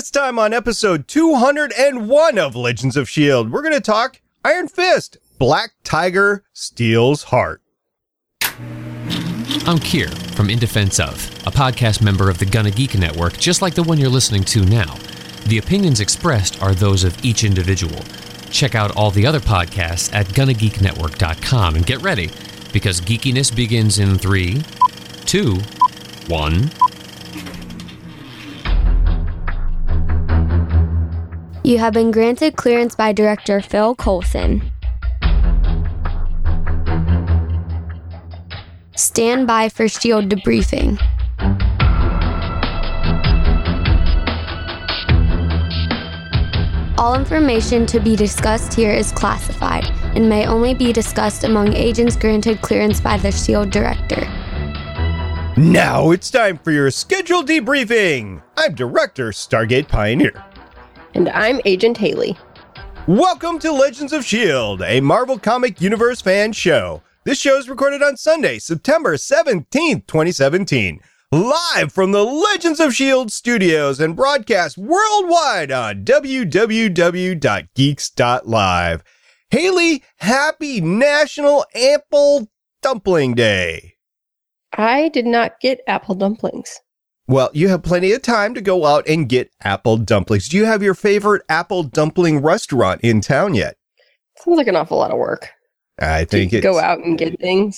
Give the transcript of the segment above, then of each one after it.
This time on episode 201 of Legends of S.H.I.E.L.D., we're going to talk Iron Fist, Black Tiger Steel's Heart. I'm Kier from In Defense Of, a podcast member of the Gonna Geek Network, just like the one you're listening to now. The opinions expressed are those of each individual. Check out all the other podcasts at GonnaGeekNetwork.com and get ready, because geekiness begins in 3, 2, 1... You have been granted clearance by Director Phil Coulson. Stand by for S.H.I.E.L.D. debriefing. All information to be discussed here is classified and may only be discussed among agents granted clearance by the S.H.I.E.L.D. Director. Now it's time for your scheduled debriefing. I'm Director Stargate Pioneer. And I'm Agent Haley. Welcome to Legends of S.H.I.E.L.D., a Marvel Comic Universe fan show. This show is recorded on Sunday, September 17th, 2017, live from the Legends of S.H.I.E.L.D. studios and broadcast worldwide on www.geeks.live. Haley, happy National Apple Dumpling Day. I did not get apple dumplings. Well, you have plenty of time to go out and get apple dumplings. Do you have your favorite apple dumpling restaurant in town yet? Sounds like an awful lot of work. I think it's... Go out and get things.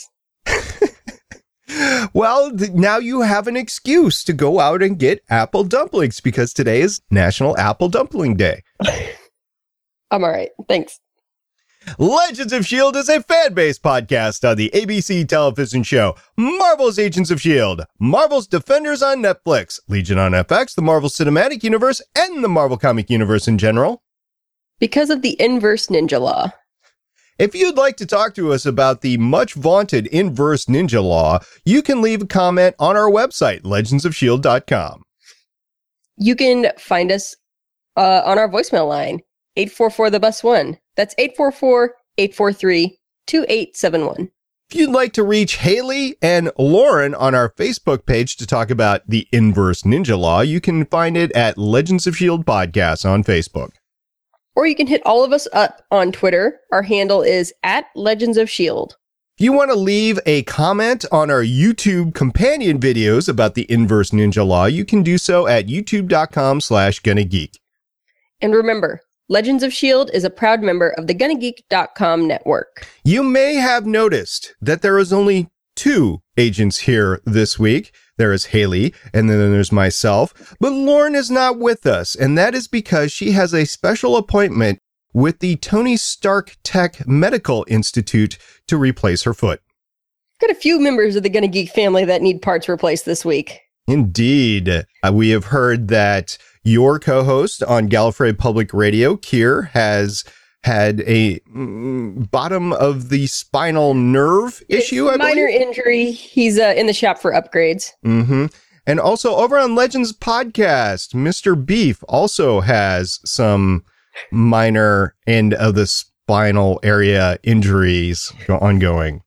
Well, now you have an excuse to go out and get apple dumplings because today is National Apple Dumpling Day. I'm all right. Thanks. Legends of S.H.I.E.L.D. is a fan-based podcast on the ABC television show Marvel's Agents of S.H.I.E.L.D., Marvel's Defenders on Netflix, Legion on FX, the Marvel Cinematic Universe, and the Marvel Comic Universe in general. Because of the inverse ninja law. If you'd like to talk to us about the much-vaunted inverse ninja law, you can leave a comment on our website, legendsofshield.com. You can find us on our voicemail line, 844-THE-BUS-1. That's 844-843-2871. If you'd like to reach Haley and Lauren on our Facebook page to talk about the inverse ninja law, you can find it at Legends of S.H.I.E.L.D. Podcast on Facebook. Or you can hit all of us up on Twitter. Our handle is at Legends of S.H.I.E.L.D. If you want to leave a comment on our YouTube companion videos about the inverse ninja law, you can do so at youtube.com/GonnaGeek. And remember, Legends of S.H.I.E.L.D. is a proud member of the GonnaGeek.com network. You may have noticed that there is only 2 agents here this week. There is Haley, and then there's myself. But Lauren is not with us, and that is because she has a special appointment with the Tony Stark Tech Medical Institute to replace her foot. Got a few members of the GonnaGeek family that need parts replaced this week. Indeed. We have heard that your co-host on Gallifrey Public Radio, Kier, has had a bottom of the spinal nerve issue, I believe. Minor injury. He's in the shop for upgrades. Mm-hmm. And also over on Legends Podcast, Mr. Beef also has some minor end of the spinal area injuries ongoing.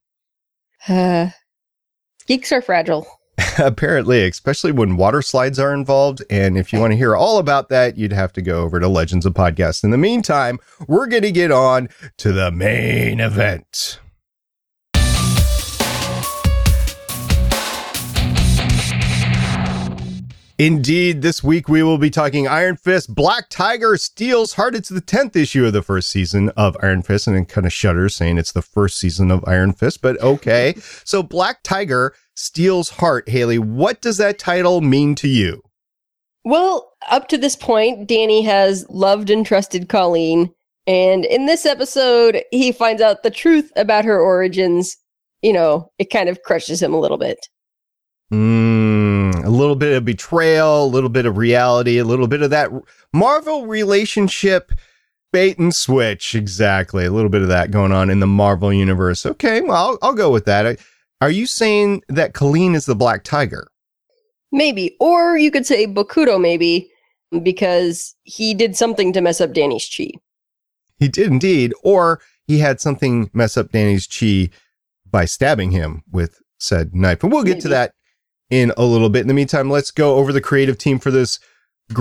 Geeks are fragile. Apparently, especially when water slides are involved. And if you want to hear all about that, you'd have to go over to Legends of Podcast. In the meantime, we're going to get on to the main event. Indeed, this week we will be talking Iron Fist, Black Tiger Steel's Heart. It's the 10th issue of the first season of Iron Fist, and it kind of shudders saying it's the first season of Iron Fist, but okay. So Black Tiger Steel's Heart, Haley, what does that title mean to you? Well, up to this point, Danny has loved and trusted Colleen, and in this episode, he finds out the truth about her origins. You know, it kind of crushes him a little bit. A little bit of betrayal, a little bit of reality, a little bit of that Marvel relationship bait and switch. Exactly. A little bit of that going on in the Marvel universe. Okay, well, I'll go with that. Are you saying that Colleen is the Black Tiger? Maybe. Or you could say Bakuto maybe, because he did something to mess up Danny's chi. He did indeed. Or he had something mess up Danny's chi by stabbing him with said knife. And we'll get to that in a little bit. In the meantime, let's go over the creative team for this great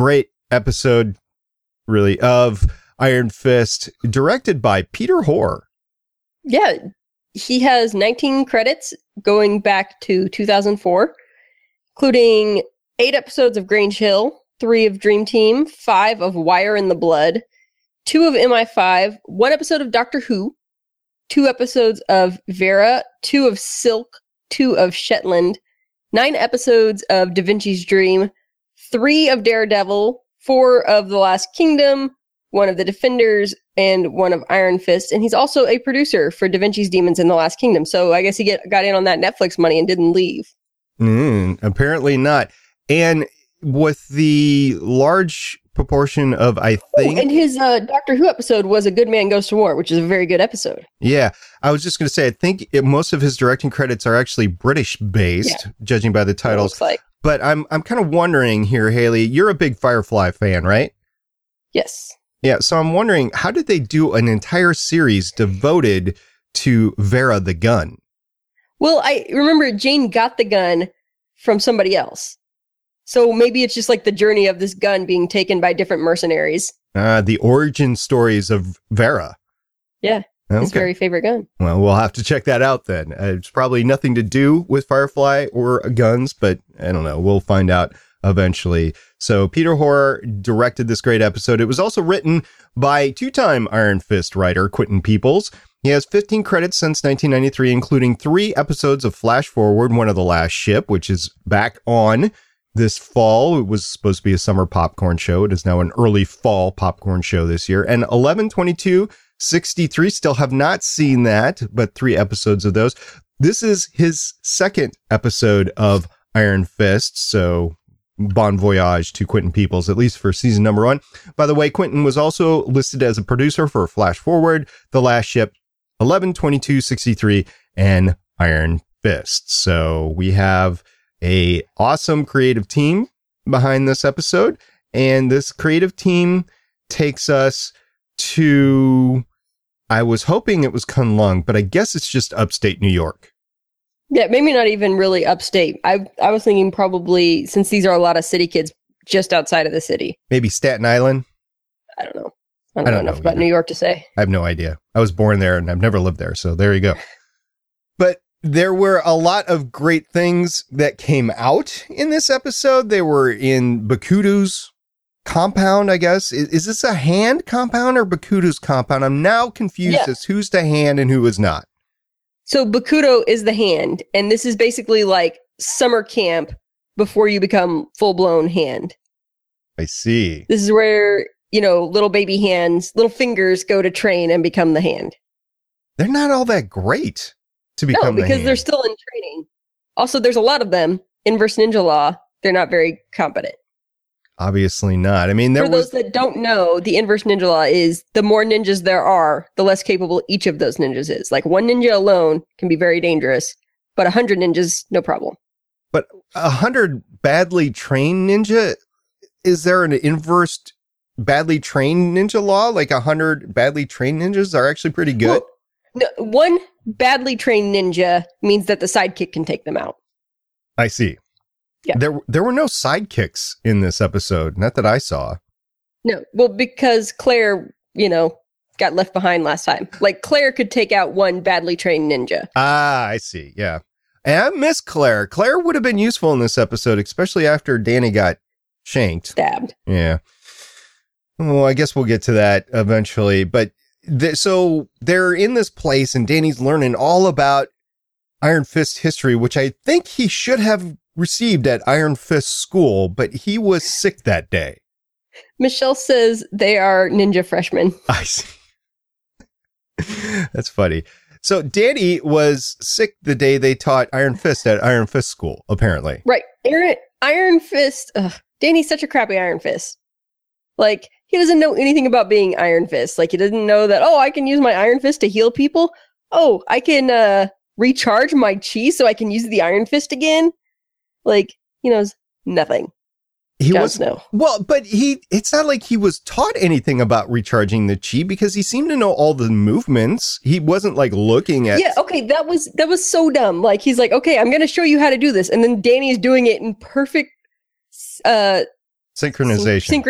episode, really, of Iron Fist, directed by Peter Hoare. Yeah, he has 19 credits going back to 2004, including 8 episodes of Grange Hill, 3 of Dream Team, 5 of Wire in the Blood, 2 of MI5, 1 episode of Doctor Who, 2 episodes of Vera, 2 of Silk, 2 of Shetland, 9 episodes of Da Vinci's Dream, 3 of Daredevil, 4 of The Last Kingdom, 1 of The Defenders, and 1 of Iron Fist. And he's also a producer for Da Vinci's Demons and The Last Kingdom. So I guess he got in on that Netflix money and didn't leave. Apparently not. And with the large proportion of, I think... and his Doctor Who episode was A Good Man Goes to War, which is a very good episode. Yeah. I was just going to say, I think most of his directing credits are actually British-based, judging by the titles. Looks like. But I'm kind of wondering here, Haley, you're a big Firefly fan, right? Yes. Yeah, so I'm wondering, how did they do an entire series devoted to Vera the gun? Well, I remember Jane got the gun from somebody else. So maybe it's just like the journey of this gun being taken by different mercenaries. The origin stories of Vera. Yeah, his very favorite gun. Well, we'll have to check that out then. It's probably nothing to do with Firefly or guns, but I don't know. We'll find out eventually. So Peter Hoare directed this great episode. It was also written by 2-time Iron Fist writer Quentin Peoples. He has 15 credits since 1993, including 3 episodes of Flash Forward, One of the Last Ship, which is back on this fall. It was supposed to be a summer popcorn show. It is now an early fall popcorn show this year. And 11/22/63, still have not seen that, but 3 episodes of those. This is his second episode of Iron Fist, so bon voyage to Quentin Peoples, at least for season number 1. By the way, Quentin was also listed as a producer for Flash Forward, The Last Ship, 11/22/63, and Iron Fist. So we have a awesome creative team behind this episode, and this creative team takes us to, I was hoping it was Kunlun, but I guess it's just upstate New York. Yeah, maybe not even really upstate. I was thinking probably, since these are a lot of city kids, just outside of the city. Maybe Staten Island? I don't know. I don't know enough about New York to say. I have no idea. I was born there and I've never lived there, so there you go. But there were a lot of great things that came out in this episode. They were in Bakudu's compound, I guess. Is this a hand compound or Bakudu's compound? I'm now confused as who's the hand and who is not. So Bakudo is the hand, and this is basically like summer camp before you become full-blown hand. I see. This is where, little baby hands, little fingers go to train and become the hand. They're not all that great to become the hand. No, because they're still in training. Also, there's a lot of them. Inverse ninja law, they're not very competent. Obviously not. I mean, for those that don't know, the inverse ninja law is the more ninjas there are, the less capable each of those ninjas is. Like 1 ninja alone can be very dangerous, but 100 ninjas, no problem. But 100 badly trained ninja, is there an inverse badly trained ninja law? Like 100 badly trained ninjas are actually pretty good? Well, no, 1 badly trained ninja means that the sidekick can take them out. I see. Yeah. There were no sidekicks in this episode, not that I saw. No, well, because Claire, got left behind last time. Like, Claire could take out 1 badly trained ninja. Ah, I see, yeah. And I miss Claire. Claire would have been useful in this episode, especially after Danny got shanked. Stabbed. Yeah. Well, I guess we'll get to that eventually. But so they're in this place, and Danny's learning all about Iron Fist history, which I think he should have received at Iron Fist school, but he was sick that day. Michelle says they are ninja freshmen. I see. That's funny. So Danny was sick the day they taught Iron Fist at Iron Fist school, apparently. Right. Iron Fist. Danny's such a crappy Iron Fist. Like, he doesn't know anything about being Iron Fist. Like, he doesn't know that, I can use my Iron Fist to heal people. Oh, I can recharge my chi so I can use the Iron Fist again. Like, he knows nothing. Jon Snow. Well, but it's not like he was taught anything about recharging the chi, because he seemed to know all the movements. He wasn't like looking at. Yeah, okay, that was so dumb. Like, he's like, okay, I'm going to show you how to do this. And then Danny's doing it in perfect synchronization. Synchrony.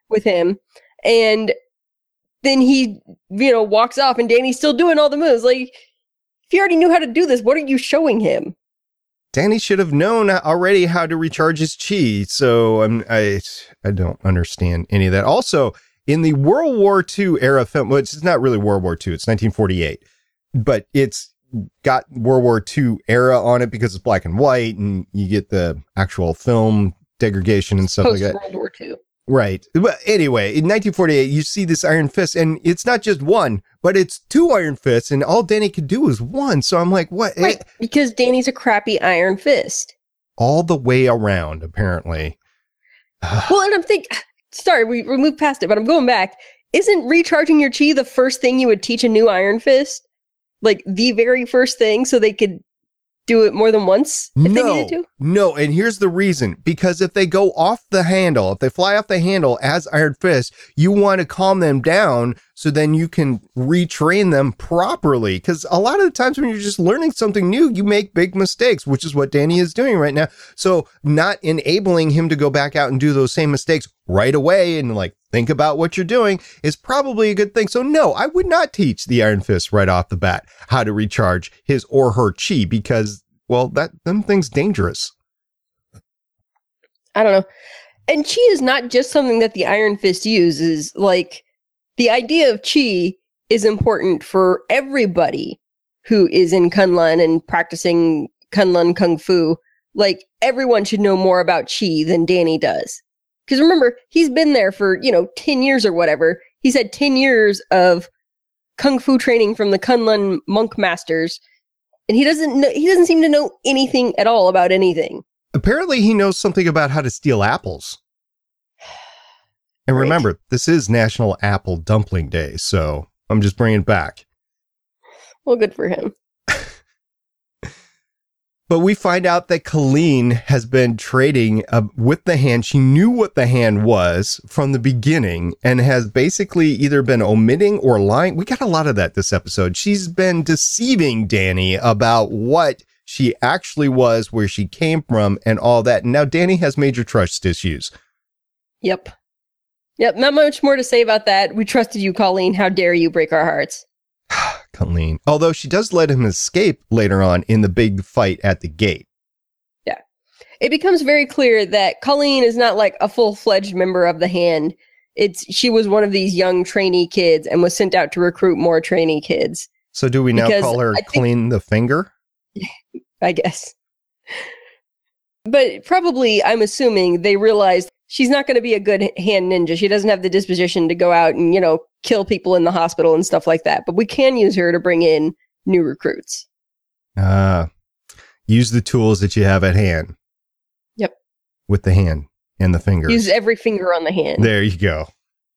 with him. And then he, walks off and Danny's still doing all the moves. Like, if you already knew how to do this, what are you showing him? Danny should have known already how to recharge his chi. So I don't understand any of that. Also, in the World War II era film, which is not really World War II, it's 1948, but it's got World War II era on it because it's black and white and you get the actual film degradation and stuff like that. World War II. Right. But anyway, in 1948, you see this Iron Fist, and it's not just one, but it's two Iron Fists, and all Danny could do is one. So I'm like, what? Right, because Danny's a crappy Iron Fist. All the way around, apparently. Well, and I'm thinking, sorry, we moved past it, but I'm going back. Isn't recharging your chi the first thing you would teach a new Iron Fist? Like, the very first thing, so they could do it more than once if they needed to? No, and here's the reason. Because if they go off the handle, if they fly off the handle as Iron Fist, you want to calm them down so then you can retrain them properly. Because a lot of the times when you're just learning something new, you make big mistakes, which is what Danny is doing right now. So not enabling him to go back out and do those same mistakes right away and like think about what you're doing is probably a good thing. So no, I would not teach the Iron Fist right off the bat how to recharge his or her chi because, well, them thing's dangerous. I don't know. And chi is not just something that the Iron Fist uses. Like, the idea of chi is important for everybody who is in Kunlun and practicing Kunlun Kung Fu. Like, everyone should know more about chi than Danny does. Because remember, he's been there for, 10 years or whatever. He's had 10 years of Kung Fu training from the Kunlun monk masters. And he doesn't seem to know anything at all about anything. Apparently he knows something about how to steal apples. And Right. remember, this is National Apple Dumpling Day, so I'm just bringing it back. Well, good for him. But we find out that Colleen has been trading with the hand. She knew what the hand was from the beginning and has basically either been omitting or lying. We got a lot of that this episode. She's been deceiving Danny about what she actually was, where she came from, and all that. And now Danny has major trust issues. Yep, not much more to say about that. We trusted you, Colleen. How dare you break our hearts? Colleen. Although she does let him escape later on in the big fight at the gate. Yeah. It becomes very clear that Colleen is not like a full-fledged member of the Hand. She was one of these young trainee kids and was sent out to recruit more trainee kids. So do we now Because call her I think- Clean the Finger? I guess. But probably, I'm assuming, they realized she's not going to be a good hand ninja. She doesn't have the disposition to go out and, kill people in the hospital and stuff like that. But we can use her to bring in new recruits. Use the tools that you have at hand. Yep. With the hand and the fingers. Use every finger on the hand. There you go.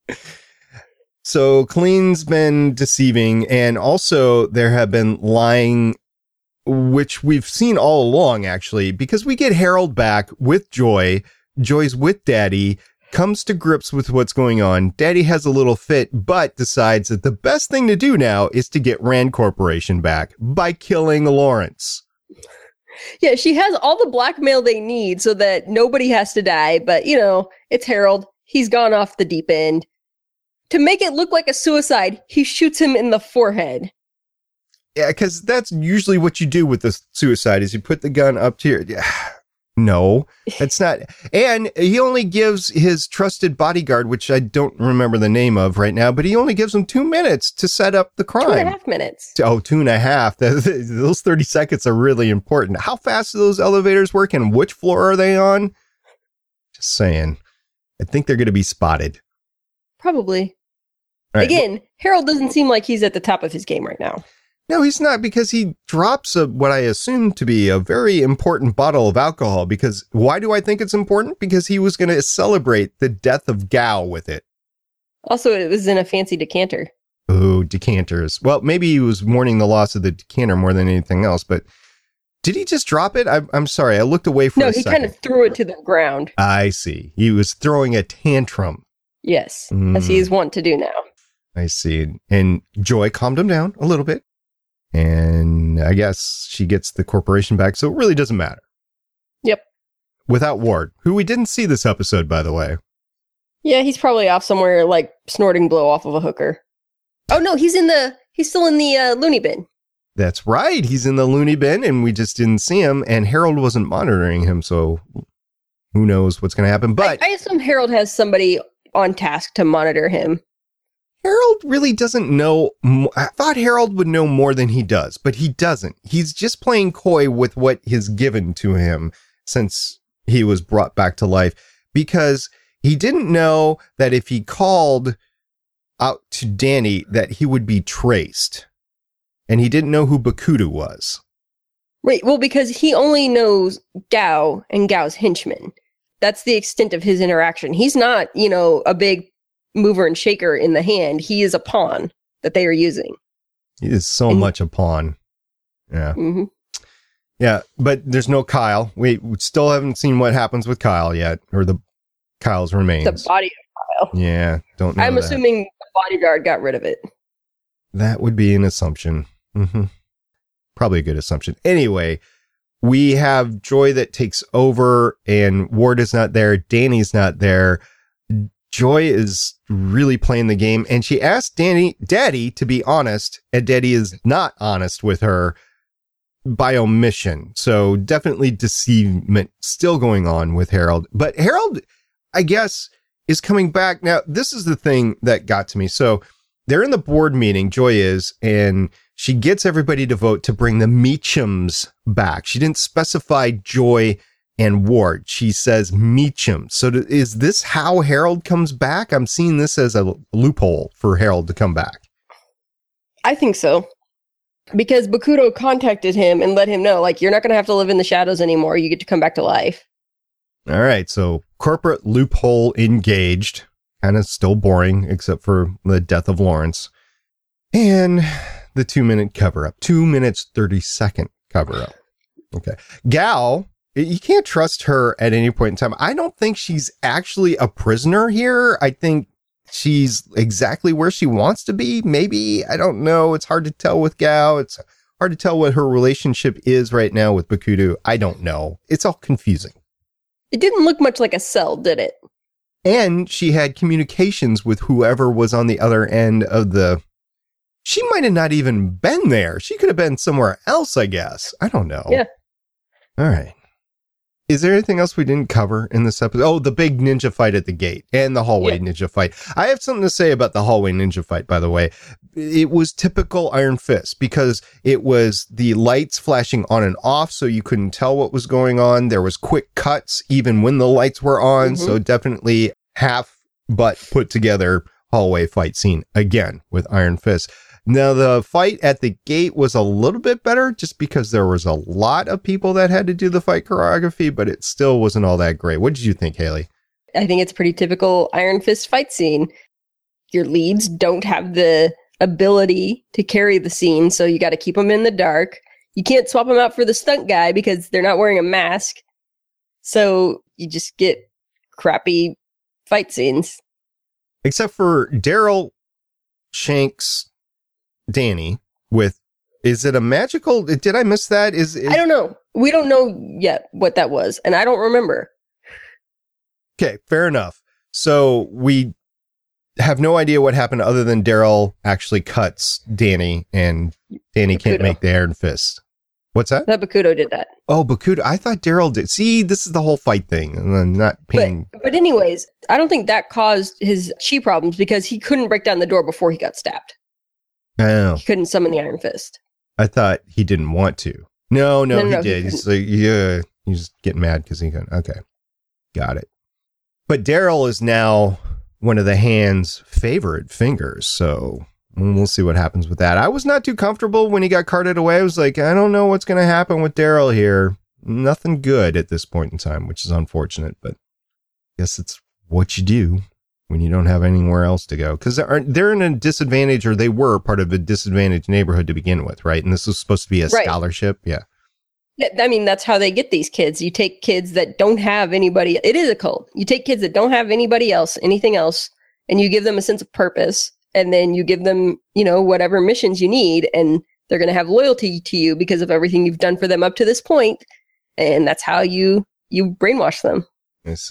So Clean's been deceiving, and also there have been lying, which we've seen all along, actually, because we get Harold back with Joy. Joy's with Daddy, comes to grips with what's going on. Daddy has a little fit, but decides that the best thing to do now is to get Rand Corporation back by killing Lawrence. Yeah, she has all the blackmail they need so that nobody has to die. But, it's Harold. He's gone off the deep end. To make it look like a suicide, he shoots him in the forehead. Yeah, because that's usually what you do with the suicide is you put the gun up to your... No, that's not. And he only gives his trusted bodyguard, which I don't remember the name of right now, but he only gives him 2 minutes to set up the crime. 2.5 minutes. Oh, 2.5. Those 30 seconds are really important. How fast do those elevators work and which floor are they on? Just saying. I think they're going to be spotted. Probably. All right. Again, Harold doesn't seem like he's at the top of his game right now. No, he's not, because he drops what I assume to be a very important bottle of alcohol. Because why do I think it's important? Because he was going to celebrate the death of Gao with it. Also, it was in a fancy decanter. Oh, decanters. Well, maybe he was mourning the loss of the decanter more than anything else, but did he just drop it? I'm sorry. I looked away for a second. No, he kind of threw it to the ground. I see. He was throwing a tantrum. Yes, as he is wont to do now. I see. And Joy calmed him down a little bit. And I guess she gets the corporation back, so it really doesn't matter. Yep. Without Ward, who we didn't see this episode, by the way. Yeah, he's probably off somewhere, like, snorting blow off of a hooker. Oh, no, he's still in the loony bin. That's right. He's in the loony bin, and we just didn't see him, and Harold wasn't monitoring him, so who knows what's going to happen. But I assume Harold has somebody on task to monitor him. Harold really doesn't know. I thought Harold would know more than he does, but he doesn't. He's just playing coy with what is given to him since he was brought back to life, because he didn't know that if he called out to Danny that he would be traced. And he didn't know who Bakudo was. Right, well, because he only knows Gao and Gao's henchmen. That's the extent of his interaction. He's not, a big mover and shaker in the hand. He is a pawn that they are using. He is so much a pawn. Yeah. Mm-hmm. Yeah, but there's no Kyle. We still haven't seen what happens with Kyle yet, or Kyle's remains. The body of Kyle. Yeah, don't know. I'm assuming the bodyguard got rid of it. That would be an assumption. Mm-hmm. Probably a good assumption. Anyway, we have Joy that takes over, and Ward is not there. Danny's not there. Joy is really playing the game, and she asked Daddy to be honest, and Daddy is not honest with her by omission. So definitely deceivement still going on with Harold. But Harold, I guess, is coming back. Now, this is the thing that got to me. So they're in the board meeting, Joy is, and she gets everybody to vote to bring the Meachums back. She didn't specify Joy and Ward. She says Meachum. So is this how Harold comes back? I'm seeing this as a loophole for Harold to come back. I think so. Because Bakudo contacted him and let him know, like, you're not going to have to live in the shadows anymore. You get to come back to life. All right. So corporate loophole engaged. Kind of still boring, except for the death of Lawrence. And the 2-minute cover-up. 2 minutes, 30-second cover-up. Okay. Gao, you can't trust her at any point in time. I don't think she's actually a prisoner here. I think she's exactly where she wants to be. Maybe. I don't know. It's hard to tell with Gao. It's hard to tell what her relationship is right now with Bakudo. I don't know. It's all confusing. It didn't look much like a cell, did it? And she had communications with whoever was on the other end of the... She might have not even been there. She could have been somewhere else, I guess. I don't know. Yeah. All right. Is there anything else we didn't cover in this episode? Oh, the big ninja fight at the gate and the hallway ninja fight. I have something to say about the hallway ninja fight, by the way. It was typical Iron Fist because it was the lights flashing on and off, so you couldn't tell what was going on. There was quick cuts even when the lights were on. Mm-hmm. So definitely half but put together hallway fight scene again with Iron Fist. Now, the fight at the gate was a little bit better just because there was a lot of people that had to do the fight choreography, but it still wasn't all that great. What did you think, Haley? I think it's pretty typical Iron Fist fight scene. Your leads don't have the ability to carry the scene, so you got to keep them in the dark. You can't swap them out for the stunt guy because they're not wearing a mask. So you just get crappy fight scenes. Except for Daryl Shanks Danny with, is it a magical? Did I miss that? I don't know. We don't know yet what that was, and I don't remember. Okay, fair enough. So we have no idea what happened other than Daryl actually cuts Danny, and Danny can't make the Iron Fist. What's that? That Bakudo did that. Oh, Bakudo. I thought Daryl did. See, this is the whole fight thing, and I'm not paying. But anyways, I don't think that caused his chi problems because he couldn't break down the door before he got stabbed. Oh. He couldn't summon the Iron Fist. I thought he didn't want to. No, he did. He's like, yeah, he's just getting mad because he couldn't. Okay. Got it. But Daryl is now one of the Hand's favorite fingers, so we'll see what happens with that. I was not too comfortable when he got carted away. I was like, I don't know what's going to happen with Daryl here. Nothing good at this point in time, which is unfortunate, but I guess it's what you do when you don't have anywhere else to go. Because they're in a disadvantage, or they were part of a disadvantaged neighborhood to begin with, right? And this was supposed to be a scholarship. Yeah. I mean, that's how they get these kids. You take kids that don't have anybody. It is a cult. You take kids that don't have anybody else, anything else, and you give them a sense of purpose. And then you give them, whatever missions you need. And they're going to have loyalty to you because of everything you've done for them up to this point. And that's how you brainwash them. Let's see.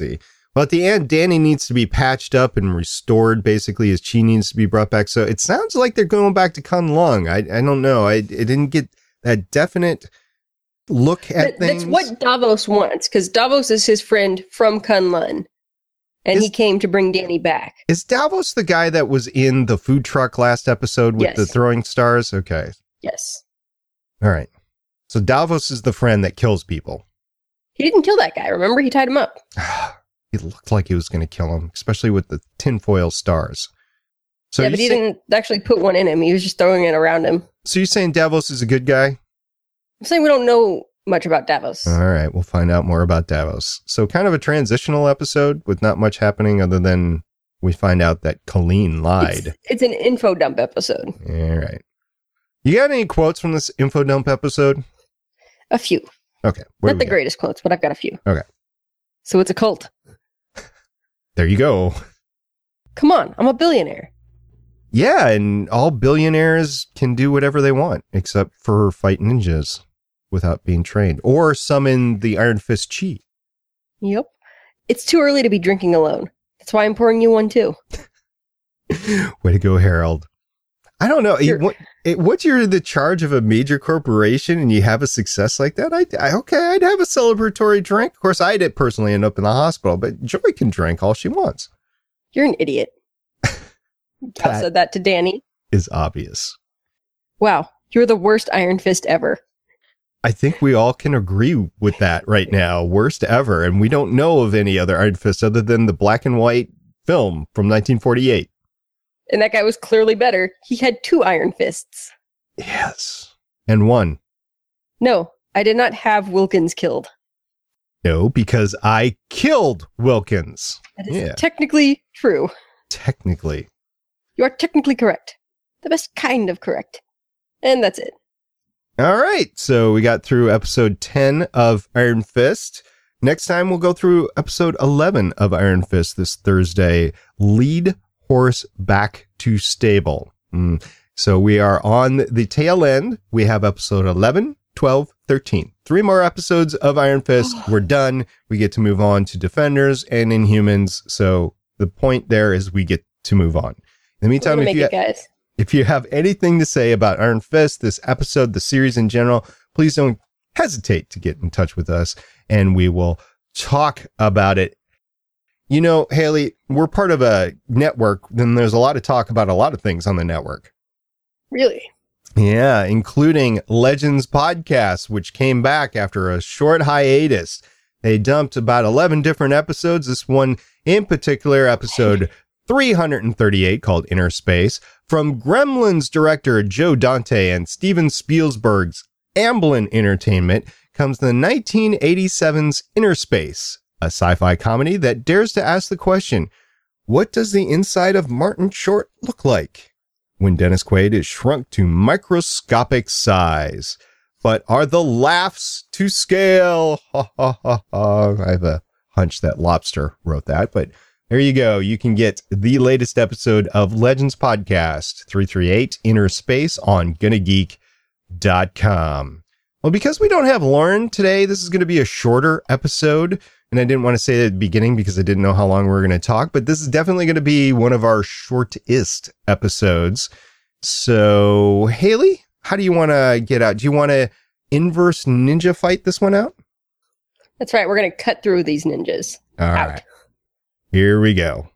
Well, at the end, Danny needs to be patched up and restored. Basically, his chi needs to be brought back. So it sounds like they're going back to Kunlun. I don't know. I didn't get that definite look at things. That's what Davos wants, because Davos is his friend from Kunlun, and he came to bring Danny back. Is Davos the guy that was in the food truck last episode with the throwing stars? Okay. Yes. All right. So Davos is the friend that kills people. He didn't kill that guy. Remember, he tied him up. He looked like he was going to kill him, especially with the tinfoil stars. So yeah, but he didn't actually put one in him. He was just throwing it around him. So you're saying Davos is a good guy? I'm saying we don't know much about Davos. All right, we'll find out more about Davos. So kind of a transitional episode with not much happening other than we find out that Colleen lied. It's an info dump episode. All right. You got any quotes from this info dump episode? A few. Okay. Not the greatest quotes, but I've got a few. Okay. So it's a cult. There you go. Come on, I'm a billionaire. Yeah, and all billionaires can do whatever they want, except for fight ninjas without being trained, or summon the Iron Fist chi. Yep. It's too early to be drinking alone. That's why I'm pouring you one too. Way to go, Harold. I don't know. Sure. Once you're in the charge of a major corporation and you have a success like that, I'd have a celebratory drink. Of course, I'd personally end up in the hospital, but Joy can drink all she wants. You're an idiot. I said that to Danny. Is obvious. Wow, you're the worst Iron Fist ever. I think we all can agree with that right now. Worst ever. And we don't know of any other Iron Fist other than the black and white film from 1948. And that guy was clearly better. He had 2 Iron Fists. Yes. And 1. No, I did not have Wilkins killed. No, because I killed Wilkins. That is technically true. Technically. You are technically correct. The best kind of correct. And that's it. All right. So we got through episode 10 of Iron Fist. Next time we'll go through episode 11 of Iron Fist this Thursday. Lead horse back to stable. So we are on the tail end. We have episode 11, 12, 13. 3 more episodes of Iron Fist. We're done. We get to move on to Defenders and Inhumans. So the point there is we get to move on. In the meantime, if you have anything to say about Iron Fist, this episode, the series in general, please don't hesitate to get in touch with us and we will talk about it. You know, Haley, we're part of a network, then there's a lot of talk about a lot of things on the network. Really? Yeah, including Legends Podcast, which came back after a short hiatus. They dumped about 11 different episodes. This one in particular, episode 338, called Inner Space, from Gremlins director Joe Dante and Steven Spielberg's Amblin Entertainment, comes the 1987's Inner Space, a sci-fi comedy that dares to ask the question, what does the inside of Martin Short look like when Dennis Quaid is shrunk to microscopic size? But are the laughs to scale? Ha, ha, ha, ha. I have a hunch that Lobster wrote that, but there you go. You can get the latest episode of Legends Podcast 338 Inner Space on GonnaGeek.com. Well, because we don't have Lauren today, this is going to be a shorter episode. And I didn't want to say it at the beginning because I didn't know how long we were going to talk, but this is definitely going to be one of our shortest episodes. So, Haley, how do you want to get out? Do you want to inverse ninja fight this one out? That's right. We're going to cut through these ninjas. All right. Here we go.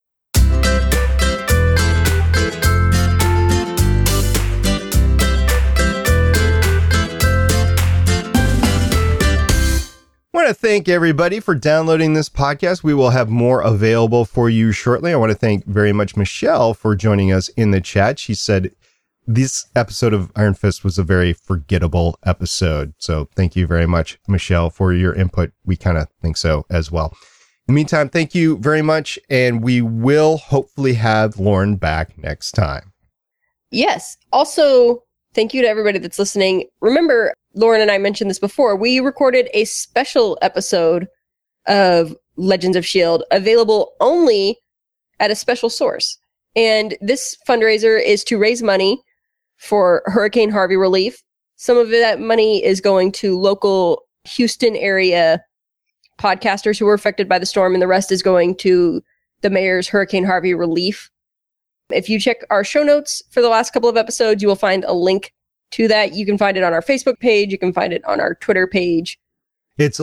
I want to thank everybody for downloading this podcast. We will have more available for you shortly. I want to thank very much Michelle for joining us in the chat. She said this episode of Iron Fist was a very forgettable episode. So thank you very much, Michelle, for your input. We kind of think so as well. In the meantime, thank you very much. And we will hopefully have Lauren back next time. Yes. Also, thank you to everybody that's listening. Remember, Lauren and I mentioned this before. We recorded a special episode of Legends of S.H.I.E.L.D. available only at a special source. And this fundraiser is to raise money for Hurricane Harvey relief. Some of that money is going to local Houston area podcasters who were affected by the storm, and the rest is going to the mayor's Hurricane Harvey relief. If you check our show notes for the last couple of episodes, you will find a link to that. You can find it on our Facebook page. You can find it on our Twitter page. It's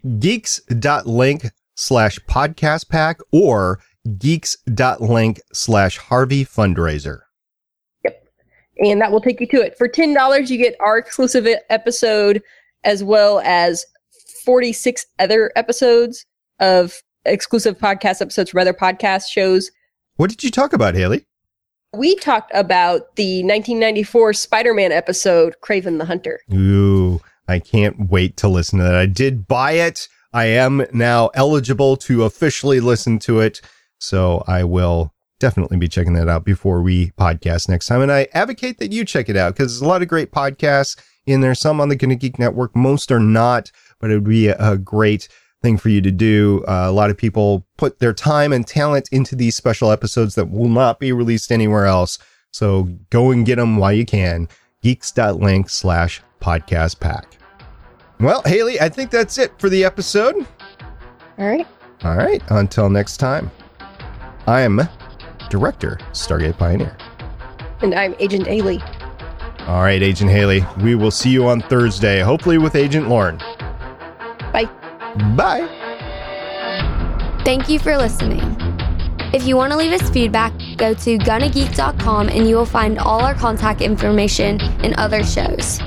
geeks.link/podcast pack or geeks.link/Harvey fundraiser. Yep. And that will take you to it. For $10, you get our exclusive episode as well as 46 other episodes of exclusive podcast episodes from other podcast shows. What did you talk about, Haley? We talked about the 1994 Spider-Man episode, Kraven the Hunter. Ooh, I can't wait to listen to that. I did buy it. I am now eligible to officially listen to it. So I will definitely be checking that out before we podcast next time. And I advocate that you check it out because there's a lot of great podcasts in there. Some on the Gonna Geek Network, most are not, but it would be a great thing for you to do. A lot of people put their time and talent into these special episodes that will not be released anywhere else. So go and get them while you can. Geeks.link/podcast pack. Well, Haley, I think that's it for the episode. All right. All right. Until next time. I'm Director Stargate Pioneer. And I'm Agent Haley. All right, Agent Haley. We will see you on Thursday, hopefully with Agent Lauren. Bye. Bye. Thank you for listening. If you want to leave us feedback, go to gonnageek.com and you will find all our contact information and other shows.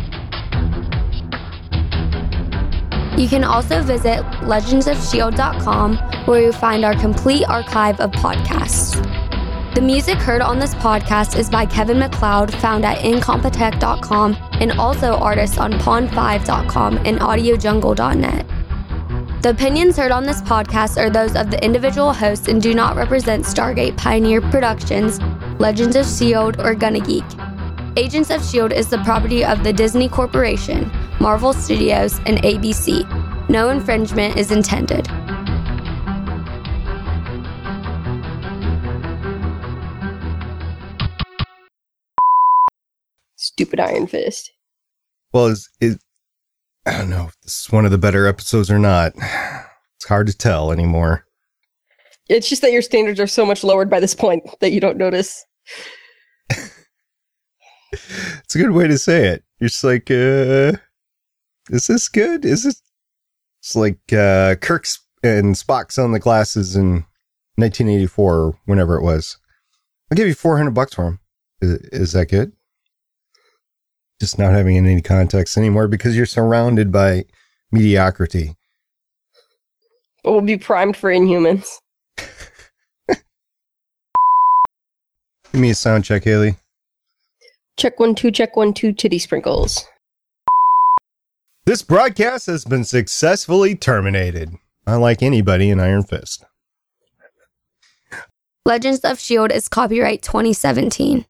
You can also visit legendsofshield.com where you'll find our complete archive of podcasts. The music heard on this podcast is by Kevin MacLeod, found at incompetech.com, and also artists on pond5.com and audiojungle.net. The opinions heard on this podcast are those of the individual hosts and do not represent Stargate Pioneer Productions, Legends of S.H.I.E.L.D., or Gonna Geek. Agents of S.H.I.E.L.D. is the property of the Disney Corporation, Marvel Studios, and ABC. No infringement is intended. Stupid Iron Fist. Well, I don't know if this is one of the better episodes or not. It's hard to tell anymore. It's just that your standards are so much lowered by this point that you don't notice. It's a good way to say it. You're just like, is this good? Is this? It's like Kirk's and Spock's on the glasses in 1984 or whenever it was. I'll give you $400 for them. Is that good? Just not having any context anymore because you're surrounded by mediocrity. But we'll be primed for Inhumans. Give me a sound check, Haley. Check 1 2, check 1 2, titty sprinkles. This broadcast has been successfully terminated. Unlike anybody in Iron Fist. Legends of S.H.I.E.L.D. is copyright 2017.